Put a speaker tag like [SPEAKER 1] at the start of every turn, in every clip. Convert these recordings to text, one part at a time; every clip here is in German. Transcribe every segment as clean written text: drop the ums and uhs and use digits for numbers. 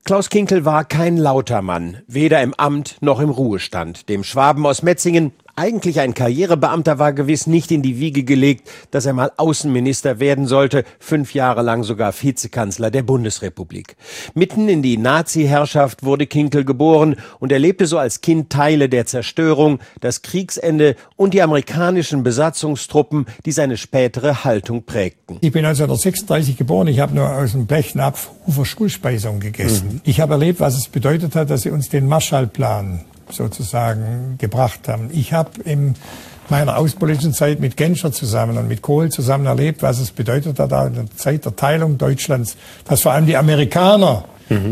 [SPEAKER 1] Klaus Kinkel war kein lauter Mann, weder im Amt noch im Ruhestand. Dem Schwaben aus Metzingen, eigentlich ein Karrierebeamter, war gewiss nicht in die Wiege gelegt, dass er mal Außenminister werden sollte, 5 Jahre lang sogar Vizekanzler der Bundesrepublik. Mitten in die Nazi-Herrschaft wurde Kinkel geboren und erlebte so als Kind Teile der Zerstörung, das Kriegsende und die amerikanischen Besatzungstruppen, die seine spätere Haltung prägten.
[SPEAKER 2] Ich bin 1936 geboren, ich habe nur aus dem Blechnapf Ufer Schulspeisung gegessen. Ich habe erlebt, was es bedeutet hat, dass sie uns den Marshallplan sozusagen gebracht haben. Ich habe in meiner außenpolitischen Zeit mit Genscher zusammen und mit Kohl zusammen erlebt, was es bedeutet hat in der Zeit der Teilung Deutschlands, dass vor allem die Amerikaner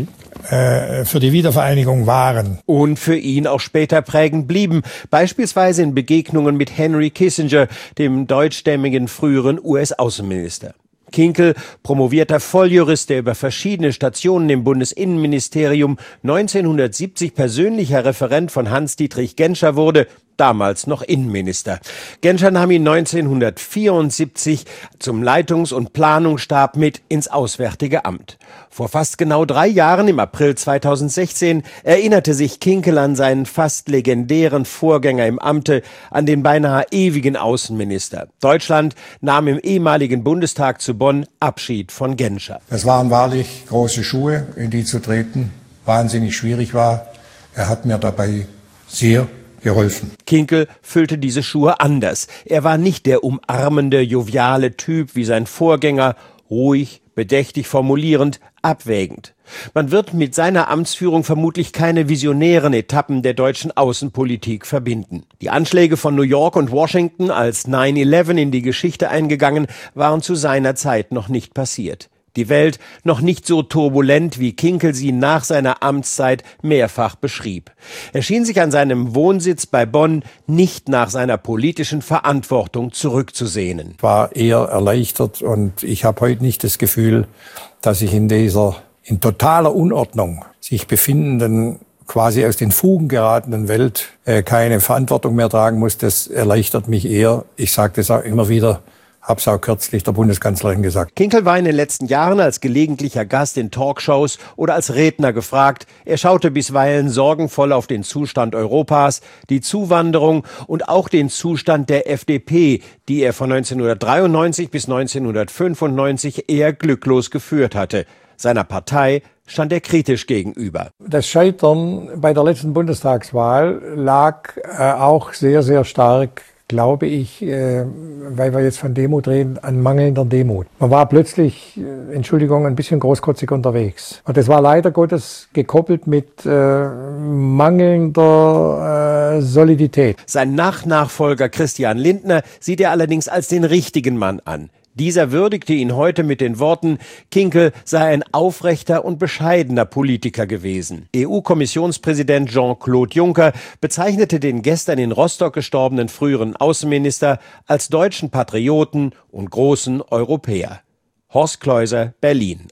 [SPEAKER 2] für die Wiedervereinigung waren.
[SPEAKER 1] Und für ihn auch später prägend blieben, beispielsweise in Begegnungen mit Henry Kissinger, dem deutschstämmigen früheren US-Außenminister. Kinkel, promovierter Volljurist, der über verschiedene Stationen im Bundesinnenministerium 1970 persönlicher Referent von Hans-Dietrich Genscher wurde, damals noch Innenminister. Genscher nahm ihn 1974 zum Leitungs- und Planungsstab mit ins Auswärtige Amt. Vor fast genau 3 Jahren, im April 2016, erinnerte sich Kinkel an seinen fast legendären Vorgänger im Amte, an den beinahe ewigen Außenminister. Deutschland nahm im ehemaligen Bundestag zu Bonn Abschied von Genscher.
[SPEAKER 2] Das waren wahrlich große Schuhe, in die zu treten, wahnsinnig schwierig war. Er hat mir dabei sehr geholfen.
[SPEAKER 1] Kinkel füllte diese Schuhe anders. Er war nicht der umarmende, joviale Typ wie sein Vorgänger, ruhig, bedächtig formulierend, abwägend. Man wird mit seiner Amtsführung vermutlich keine visionären Etappen der deutschen Außenpolitik verbinden. Die Anschläge von New York und Washington, als 9/11 in die Geschichte eingegangen, waren zu seiner Zeit noch nicht passiert. Die Welt noch nicht so turbulent, wie Kinkel sie nach seiner Amtszeit mehrfach beschrieb. Er schien sich an seinem Wohnsitz bei Bonn nicht nach seiner politischen Verantwortung zurückzusehnen.
[SPEAKER 2] Ich war eher erleichtert und ich habe heute nicht das Gefühl, dass ich in dieser in totaler Unordnung sich befindenden, quasi aus den Fugen geratenen Welt keine Verantwortung mehr tragen muss. Das erleichtert mich eher. Ich sage das auch immer wieder. Hab's auch kürzlich der Bundeskanzlerin gesagt.
[SPEAKER 1] Kinkel war in den letzten Jahren als gelegentlicher Gast in Talkshows oder als Redner gefragt. Er schaute bisweilen sorgenvoll auf den Zustand Europas, die Zuwanderung und auch den Zustand der FDP, die er von 1993 bis 1995 eher glücklos geführt hatte. Seiner Partei stand er kritisch gegenüber.
[SPEAKER 2] Das Scheitern bei der letzten Bundestagswahl lag auch sehr, sehr stark, glaube ich, weil wir jetzt von Demut reden, an mangelnder Demut. Man war plötzlich, Entschuldigung, ein bisschen großkotzig unterwegs. Und das war leider Gottes gekoppelt mit mangelnder Solidität.
[SPEAKER 1] Sein Nachfolger Christian Lindner sieht er allerdings als den richtigen Mann an. Dieser würdigte ihn heute mit den Worten, Kinkel sei ein aufrechter und bescheidener Politiker gewesen. EU-Kommissionspräsident Jean-Claude Juncker bezeichnete den gestern in Rostock gestorbenen früheren Außenminister als deutschen Patrioten und großen Europäer. Horst Kleuser, Berlin.